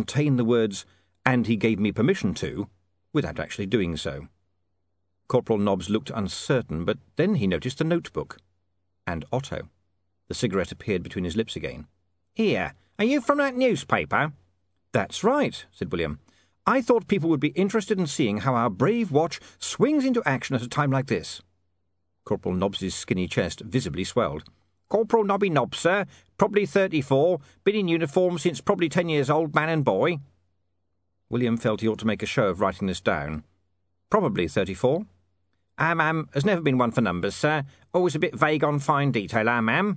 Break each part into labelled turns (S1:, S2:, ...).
S1: contain the words, "and he gave me permission to," without actually doing so. Corporal Nobbs looked uncertain, but then he noticed the notebook. And Otto. The cigarette appeared between his lips again. "Here, are you from that newspaper?" "That's right," said William. "I thought people would be interested in seeing how our brave watch swings into action at a time like this." Corporal Nobbs's skinny chest visibly swelled. "Corporal Nobby Nobbs, sir, probably 34, been in uniform since probably 10 years old, man and boy." William felt he ought to make a show of writing this down. "Probably 34. Has never been one for numbers, sir. Always a bit vague on fine detail,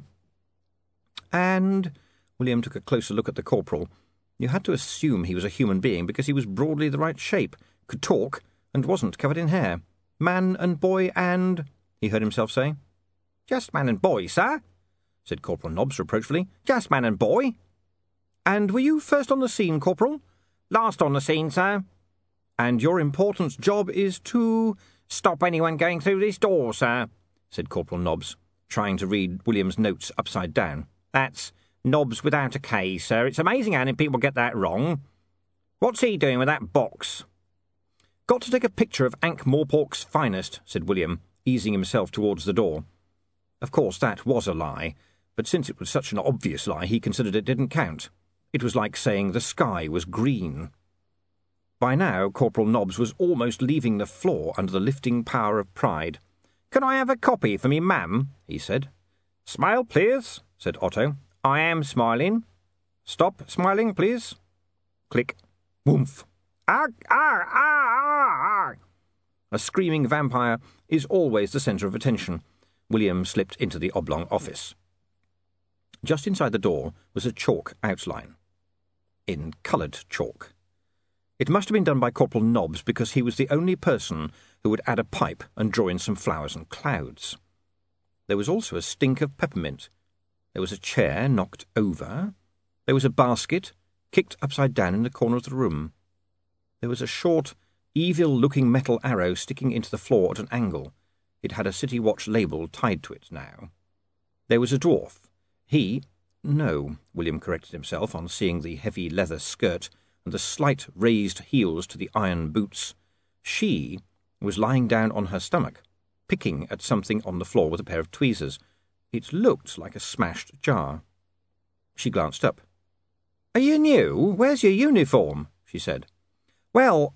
S1: And William took a closer look at the corporal. You had to assume he was a human being because he was broadly the right shape, could talk, and wasn't covered in hair. Man and boy and... he heard himself say. "Just man and boy, sir," said Corporal Nobbs reproachfully. "Just man and boy." "And were you first on the scene, Corporal?" "Last on the scene, sir." "And your important job is to—" "Stop anyone going through this door, sir," said Corporal Nobbs, trying to read William's notes upside down. "That's Nobbs without a K, sir. It's amazing how many people get that wrong. What's he doing with that box?" "Got to take a picture of Ankh-Morpork's finest," said William, easing himself towards the door. Of course, that was a lie, but since it was such an obvious lie, he considered it didn't count. It was like saying the sky was green. By now, Corporal Nobbs was almost leaving the floor under the lifting power of pride. "Can I have a copy for me, ma'am?" he said. "Smile, please," said Otto. "I am smiling." "Stop smiling, please." Click. Woomph. "Arg, arg, arg, arg." A screaming vampire is always the centre of attention. William slipped into the oblong office. Just inside the door was a chalk outline. In coloured chalk. It must have been done by Corporal Nobbs because he was the only person who would add a pipe and draw in some flowers and clouds. There was also a stink of peppermint. There was a chair knocked over. There was a basket kicked upside down in the corner of the room. There was a short, evil-looking metal arrow sticking into the floor at an angle. It had a City Watch label tied to it now. There was a dwarf. No, William corrected himself on seeing the heavy leather skirt and the slight raised heels to the iron boots. She was lying down on her stomach, picking at something on the floor with a pair of tweezers. It looked like a smashed jar. She glanced up. "Are you new? Where's your uniform?" she said. "Well,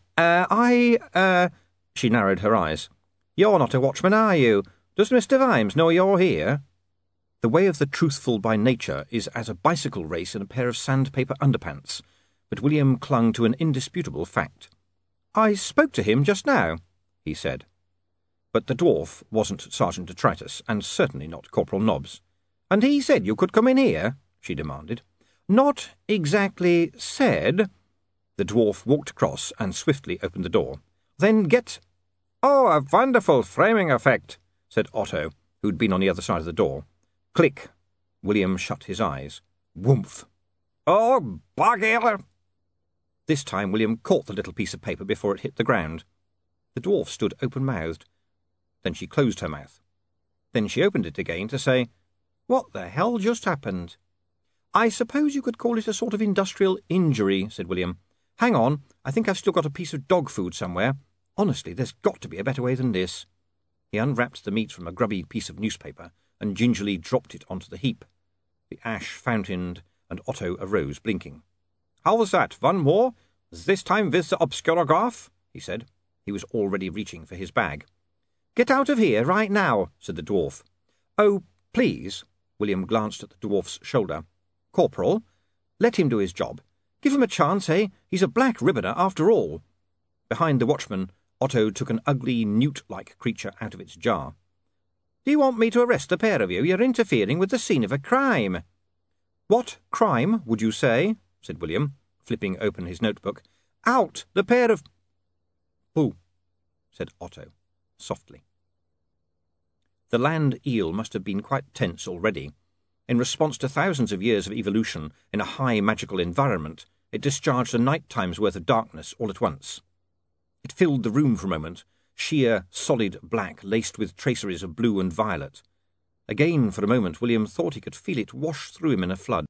S1: She narrowed her eyes. "You're not a watchman, are you? Does Mr. Vimes know you're here?" The way of the truthful by nature is as a bicycle race in a pair of sandpaper underpants, but William clung to an indisputable fact. "I spoke to him just now," he said. But the dwarf wasn't Sergeant Detritus, and certainly not Corporal Nobbs. "And he said you could come in here?" she demanded. "Not exactly said." The dwarf walked across and swiftly opened the door. "Then get—" "Oh, a wonderful framing effect," said Otto, who'd been on the other side of the door. Click. William shut his eyes. Woomph. "Oh, bugger!" This time William caught the little piece of paper before it hit the ground. The dwarf stood open-mouthed. Then she closed her mouth. Then she opened it again to say, "What the hell just happened?" "I suppose you could call it a sort of industrial injury," said William. "Hang on, I think I've still got a piece of dog food somewhere. Honestly, there's got to be a better way than this." He unwrapped the meat from a grubby piece of newspaper and gingerly dropped it onto the heap. The ash fountained, and Otto arose, blinking. "How's that? One more? This time with the obscurograph?" he said. He was already reaching for his bag. "Get out of here, right now," said the dwarf. "Oh, please." William glanced at the dwarf's shoulder. "Corporal, let him do his job. Give him a chance, eh? He's a black ribboner after all." Behind the watchman, Otto took an ugly, newt-like creature out of its jar. "Do you want me to arrest the pair of you? You're interfering with the scene of a crime." "What crime, would you say?" said William, flipping open his notebook. "Out, the pair of—" "Pooh," said Otto, softly. The land eel must have been quite tense already. In response to thousands of years of evolution in a high magical environment, it discharged a night-time's worth of darkness all at once. It filled the room for a moment, sheer, solid black laced with traceries of blue and violet. Again, for a moment, William thought he could feel it wash through him in a flood.